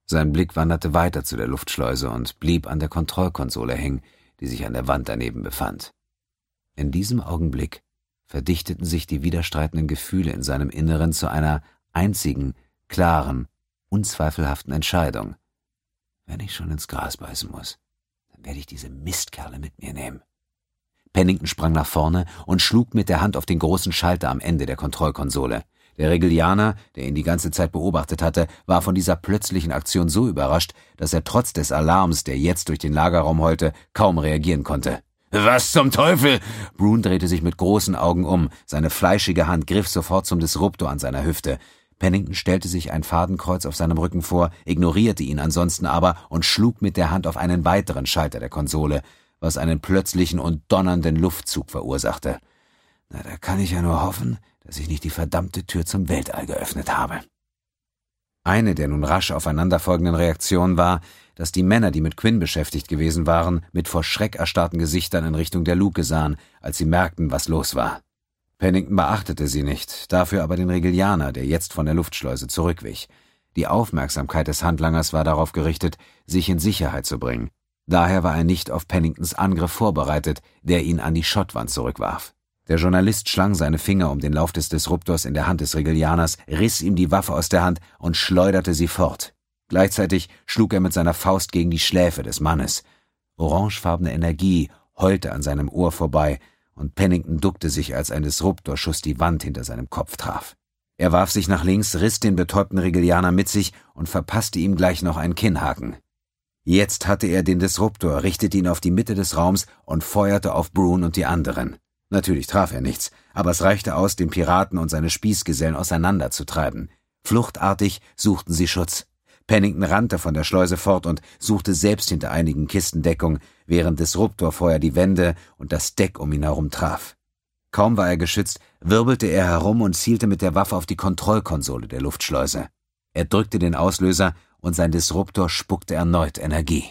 Sein Blick wanderte weiter zu der Luftschleuse und blieb an der Kontrollkonsole hängen, die sich an der Wand daneben befand. In diesem Augenblick verdichteten sich die widerstreitenden Gefühle in seinem Inneren zu einer einzigen, klaren, unzweifelhaften Entscheidung. Wenn ich schon ins Gras beißen muss, dann werde ich diese Mistkerle mit mir nehmen. Pennington sprang nach vorne und schlug mit der Hand auf den großen Schalter am Ende der Kontrollkonsole. Der Regilianer, der ihn die ganze Zeit beobachtet hatte, war von dieser plötzlichen Aktion so überrascht, dass er trotz des Alarms, der jetzt durch den Lagerraum heulte, kaum reagieren konnte. »Was zum Teufel?« Brune drehte sich mit großen Augen um. Seine fleischige Hand griff sofort zum Disruptor an seiner Hüfte. Pennington stellte sich ein Fadenkreuz auf seinem Rücken vor, ignorierte ihn ansonsten aber und schlug mit der Hand auf einen weiteren Schalter der Konsole, was einen plötzlichen und donnernden Luftzug verursachte. Na, da kann ich ja nur hoffen, dass ich nicht die verdammte Tür zum Weltall geöffnet habe. Eine der nun rasch aufeinanderfolgenden Reaktionen war, dass die Männer, die mit Quinn beschäftigt gewesen waren, mit vor Schreck erstarrten Gesichtern in Richtung der Luke sahen, als sie merkten, was los war. Pennington beachtete sie nicht, dafür aber den Regilianer, der jetzt von der Luftschleuse zurückwich. Die Aufmerksamkeit des Handlangers war darauf gerichtet, sich in Sicherheit zu bringen. Daher war er nicht auf Penningtons Angriff vorbereitet, der ihn an die Schottwand zurückwarf. Der Journalist schlang seine Finger um den Lauf des Disruptors in der Hand des Regilianers, riss ihm die Waffe aus der Hand und schleuderte sie fort. Gleichzeitig schlug er mit seiner Faust gegen die Schläfe des Mannes. Orangefarbene Energie heulte an seinem Ohr vorbei, und Pennington duckte sich, als ein Disruptorschuss die Wand hinter seinem Kopf traf. Er warf sich nach links, riss den betäubten Regilianer mit sich und verpasste ihm gleich noch einen Kinnhaken. Jetzt hatte er den Disruptor, richtete ihn auf die Mitte des Raums und feuerte auf Brune und die anderen. Natürlich traf er nichts, aber es reichte aus, den Piraten und seine Spießgesellen auseinanderzutreiben. Fluchtartig suchten sie Schutz. Pennington rannte von der Schleuse fort und suchte selbst hinter einigen Kisten Deckung, während Disruptorfeuer die Wände und das Deck um ihn herum traf. Kaum war er geschützt, wirbelte er herum und zielte mit der Waffe auf die Kontrollkonsole der Luftschleuse. Er drückte den Auslöser und sein Disruptor spuckte erneut Energie.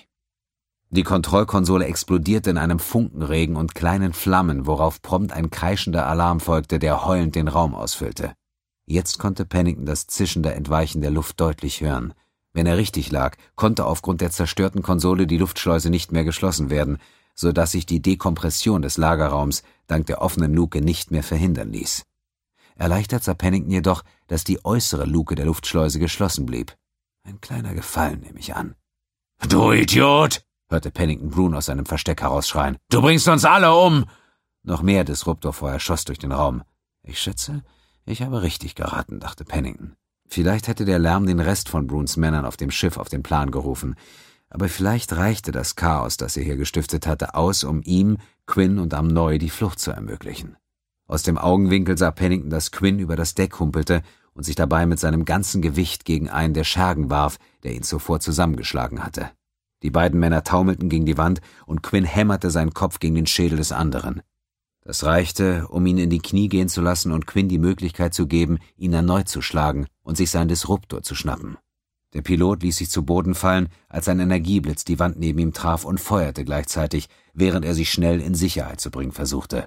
Die Kontrollkonsole explodierte in einem Funkenregen und kleinen Flammen, worauf prompt ein kreischender Alarm folgte, der heulend den Raum ausfüllte. Jetzt konnte Pennington das zischende Entweichen der Luft deutlich hören. Wenn er richtig lag, konnte aufgrund der zerstörten Konsole die Luftschleuse nicht mehr geschlossen werden, so dass sich die Dekompression des Lagerraums dank der offenen Luke nicht mehr verhindern ließ. Erleichtert sah Pennington jedoch, dass die äußere Luke der Luftschleuse geschlossen blieb. Ein kleiner Gefallen, nehme ich an. »Du Idiot!« hörte Pennington Brune aus seinem Versteck herausschreien. »Du bringst uns alle um!« Noch mehr Disruptorfeuer schoss durch den Raum. Ich schätze, ich habe richtig geraten, dachte Pennington. Vielleicht hätte der Lärm den Rest von Brunes Männern auf dem Schiff auf den Plan gerufen, aber vielleicht reichte das Chaos, das er hier gestiftet hatte, aus, um ihm, Quinn und Amnoy die Flucht zu ermöglichen. Aus dem Augenwinkel sah Pennington, dass Quinn über das Deck humpelte und sich dabei mit seinem ganzen Gewicht gegen einen der Schergen warf, der ihn zuvor zusammengeschlagen hatte. Die beiden Männer taumelten gegen die Wand und Quinn hämmerte seinen Kopf gegen den Schädel des anderen. Das reichte, um ihn in die Knie gehen zu lassen und Quinn die Möglichkeit zu geben, ihn erneut zu schlagen und sich seinen Disruptor zu schnappen. Der Pilot ließ sich zu Boden fallen, als ein Energieblitz die Wand neben ihm traf und feuerte gleichzeitig, während er sich schnell in Sicherheit zu bringen versuchte.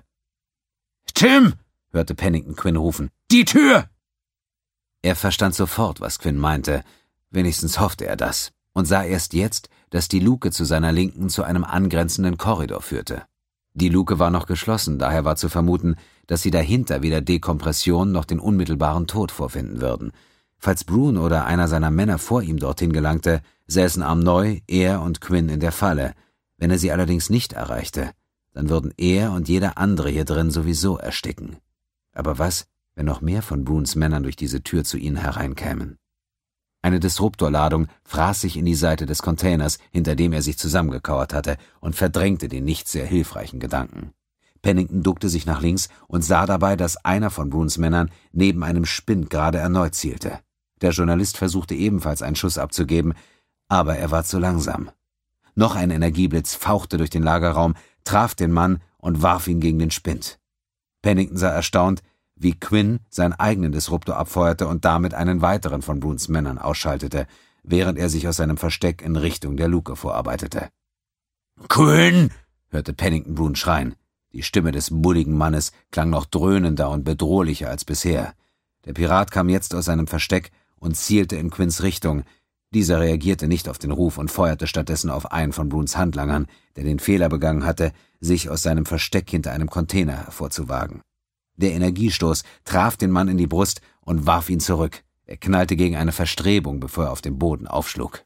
»Tim!« hörte Pennington Quinn rufen. »Die Tür!« Er verstand sofort, was Quinn meinte. Wenigstens hoffte er das. Und sah erst jetzt, dass die Luke zu seiner Linken zu einem angrenzenden Korridor führte. Die Luke war noch geschlossen, daher war zu vermuten, dass sie dahinter weder Dekompression noch den unmittelbaren Tod vorfinden würden. Falls Brune oder einer seiner Männer vor ihm dorthin gelangte, säßen Amnoy, er und Quinn in der Falle. Wenn er sie allerdings nicht erreichte, dann würden er und jeder andere hier drin sowieso ersticken. Aber was, wenn noch mehr von Brunes Männern durch diese Tür zu ihnen hereinkämen? Eine Disruptorladung fraß sich in die Seite des Containers, hinter dem er sich zusammengekauert hatte, und verdrängte den nicht sehr hilfreichen Gedanken. Pennington duckte sich nach links und sah dabei, dass einer von Brunes Männern neben einem Spind gerade erneut zielte. Der Journalist versuchte ebenfalls einen Schuss abzugeben, aber er war zu langsam. Noch ein Energieblitz fauchte durch den Lagerraum, traf den Mann und warf ihn gegen den Spind. Pennington sah erstaunt, wie Quinn seinen eigenen Disruptor abfeuerte und damit einen weiteren von Brunes Männern ausschaltete, während er sich aus seinem Versteck in Richtung der Luke vorarbeitete. »Quinn!« hörte Pennington Brune schreien. Die Stimme des bulligen Mannes klang noch dröhnender und bedrohlicher als bisher. Der Pirat kam jetzt aus seinem Versteck und zielte in Quinns Richtung. Dieser reagierte nicht auf den Ruf und feuerte stattdessen auf einen von Bruns Handlangern, der den Fehler begangen hatte, sich aus seinem Versteck hinter einem Container hervorzuwagen. Der Energiestoß traf den Mann in die Brust und warf ihn zurück. Er knallte gegen eine Verstrebung, bevor er auf dem Boden aufschlug.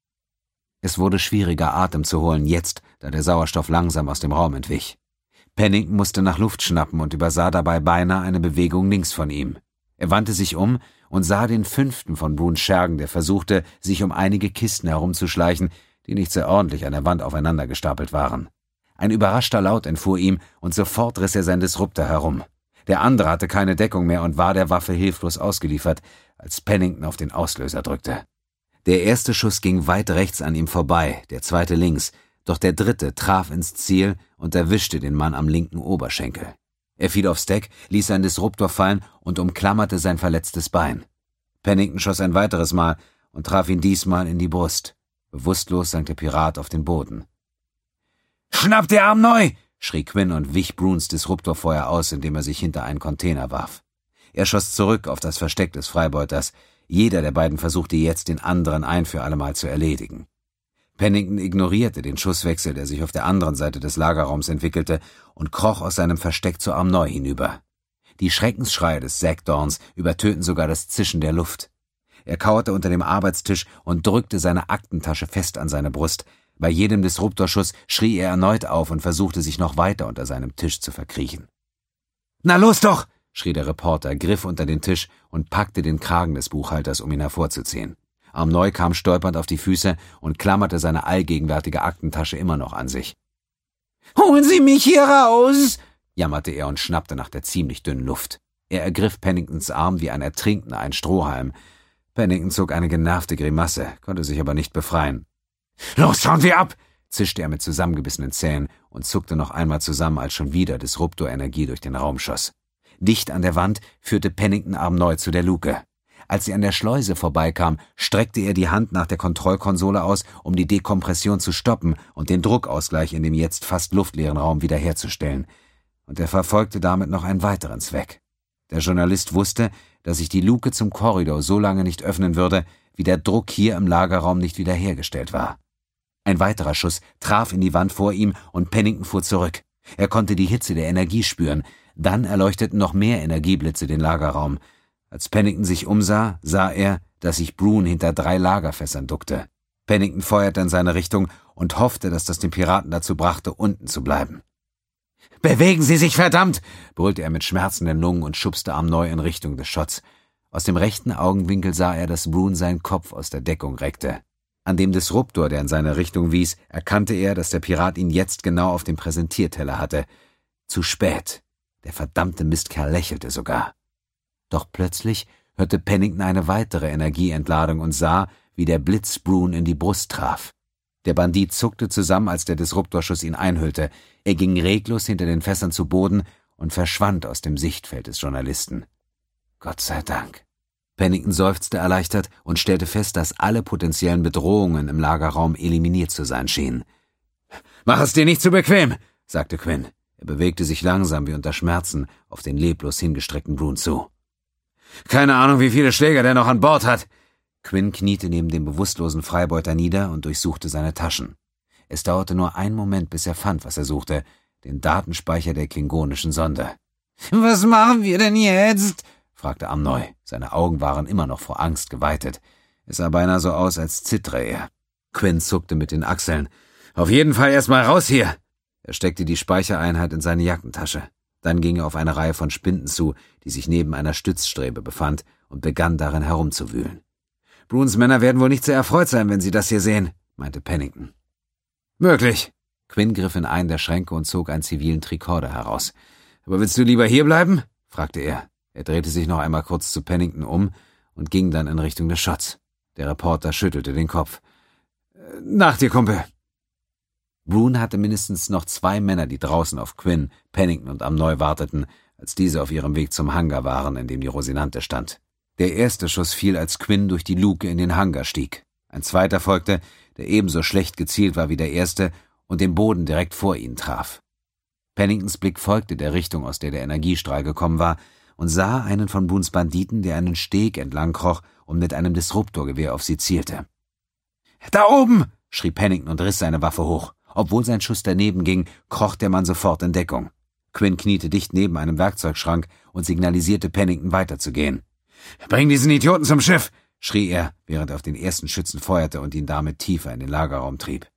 Es wurde schwieriger, Atem zu holen jetzt, da der Sauerstoff langsam aus dem Raum entwich. Pennington musste nach Luft schnappen und übersah dabei beinahe eine Bewegung links von ihm. Er wandte sich um und sah den 5. von Bruns Schergen, der versuchte, sich um einige Kisten herumzuschleichen, die nicht sehr ordentlich an der Wand aufeinander gestapelt waren. Ein überraschter Laut entfuhr ihm, und sofort riss er sein Disruptor herum. Der andere hatte keine Deckung mehr und war der Waffe hilflos ausgeliefert, als Pennington auf den Auslöser drückte. Der erste Schuss ging weit rechts an ihm vorbei, der zweite links, doch der dritte traf ins Ziel und erwischte den Mann am linken Oberschenkel. Er fiel aufs Deck, ließ sein Disruptor fallen und umklammerte sein verletztes Bein. Pennington schoss ein weiteres Mal und traf ihn diesmal in die Brust. Bewusstlos sank der Pirat auf den Boden. »Schnapp der Arm neu!« schrie Quinn und wich Bruns Disruptorfeuer aus, indem er sich hinter einen Container warf. Er schoss zurück auf das Versteck des Freibeuters. Jeder der beiden versuchte jetzt, den anderen ein für allemal zu erledigen. Pennington ignorierte den Schusswechsel, der sich auf der anderen Seite des Lagerraums entwickelte, und kroch aus seinem Versteck zu Arm Neu hinüber. Die Schreckensschreie des Sackdorns übertönten sogar das Zischen der Luft. Er kauerte unter dem Arbeitstisch und drückte seine Aktentasche fest an seine Brust. Bei jedem Disruptorschuss schrie er erneut auf und versuchte, sich noch weiter unter seinem Tisch zu verkriechen. »Na los doch!« schrie der Reporter, griff unter den Tisch und packte den Kragen des Buchhalters, um ihn hervorzuziehen. Arm Neu kam stolpernd auf die Füße und klammerte seine allgegenwärtige Aktentasche immer noch an sich. »Holen Sie mich hier raus!« jammerte er und schnappte nach der ziemlich dünnen Luft. Er ergriff Penningtons Arm wie ein Ertrinkender einen Strohhalm. Pennington zog eine genervte Grimasse, konnte sich aber nicht befreien. »Los, schauen wir ab!« zischte er mit zusammengebissenen Zähnen und zuckte noch einmal zusammen, als schon wieder Disruptorenergie durch den Raum schoss. Dicht an der Wand führte Pennington Arm Neu zu der Luke. Als sie an der Schleuse vorbeikam, streckte er die Hand nach der Kontrollkonsole aus, um die Dekompression zu stoppen und den Druckausgleich in dem jetzt fast luftleeren Raum wiederherzustellen. Und er verfolgte damit noch einen weiteren Zweck. Der Journalist wusste, dass sich die Luke zum Korridor so lange nicht öffnen würde, wie der Druck hier im Lagerraum nicht wiederhergestellt war. Ein weiterer Schuss traf in die Wand vor ihm und Pennington fuhr zurück. Er konnte die Hitze der Energie spüren. Dann erleuchteten noch mehr Energieblitze den Lagerraum. Als Pennington sich umsah, sah er, dass sich Brun hinter 3 Lagerfässern duckte. Pennington feuerte in seine Richtung und hoffte, dass das den Piraten dazu brachte, unten zu bleiben. »Bewegen Sie sich, verdammt!« brüllte er mit schmerzenden Lungen und schubste Arm Neu in Richtung des Schotts. Aus dem rechten Augenwinkel sah er, dass Brun seinen Kopf aus der Deckung reckte. An dem Disruptor, der in seine Richtung wies, erkannte er, dass der Pirat ihn jetzt genau auf dem Präsentierteller hatte. Zu spät. Der verdammte Mistkerl lächelte sogar. Doch plötzlich hörte Pennington eine weitere Energieentladung und sah, wie der Blitz Brun in die Brust traf. Der Bandit zuckte zusammen, als der Disruptorschuss ihn einhüllte. Er ging reglos hinter den Fässern zu Boden und verschwand aus dem Sichtfeld des Journalisten. Gott sei Dank. Pennington seufzte erleichtert und stellte fest, dass alle potenziellen Bedrohungen im Lagerraum eliminiert zu sein schienen. »Mach es dir nicht zu bequem«, sagte Quinn. Er bewegte sich langsam wie unter Schmerzen auf den leblos hingestreckten Brun zu. »Keine Ahnung, wie viele Schläger der noch an Bord hat.« Quinn kniete neben dem bewusstlosen Freibeuter nieder und durchsuchte seine Taschen. Es dauerte nur einen Moment, bis er fand, was er suchte, den Datenspeicher der klingonischen Sonde. »Was machen wir denn jetzt?« fragte Arm Neu. Seine Augen waren immer noch vor Angst geweitet. Es sah beinahe so aus, als zittere er. Quinn zuckte mit den Achseln. »Auf jeden Fall erst mal raus hier!« Er steckte die Speichereinheit in seine Jackentasche. Dann ging er auf eine Reihe von Spinden zu, die sich neben einer Stützstrebe befand, und begann darin herumzuwühlen. »Bruns Männer werden wohl nicht sehr erfreut sein, wenn sie das hier sehen«, meinte Pennington. »Möglich.« Quinn griff in einen der Schränke und zog einen zivilen Tricorder heraus. »Aber willst du lieber hier bleiben?« fragte er. Er drehte sich noch einmal kurz zu Pennington um und ging dann in Richtung des Schotts. Der Reporter schüttelte den Kopf. »Nach dir, Kumpel.« Brun hatte mindestens noch 2 Männer, die draußen auf Quinn, Pennington und Arm Neu warteten, als diese auf ihrem Weg zum Hangar waren, in dem die Rosinante stand. Der erste Schuss fiel, als Quinn durch die Luke in den Hangar stieg. Ein zweiter folgte, der ebenso schlecht gezielt war wie der erste und den Boden direkt vor ihnen traf. Penningtons Blick folgte der Richtung, aus der Energiestrahl gekommen war, und sah einen von Bruns Banditen, der einen Steg entlang kroch und mit einem Disruptorgewehr auf sie zielte. Da oben!« schrie Pennington und riss seine Waffe hoch. Obwohl sein Schuss daneben ging, kroch der Mann sofort in Deckung. Quinn kniete dicht neben einem Werkzeugschrank und signalisierte Pennington weiterzugehen. »Bring diesen Idioten zum Schiff«, schrie er, während er auf den ersten Schützen feuerte und ihn damit tiefer in den Lagerraum trieb.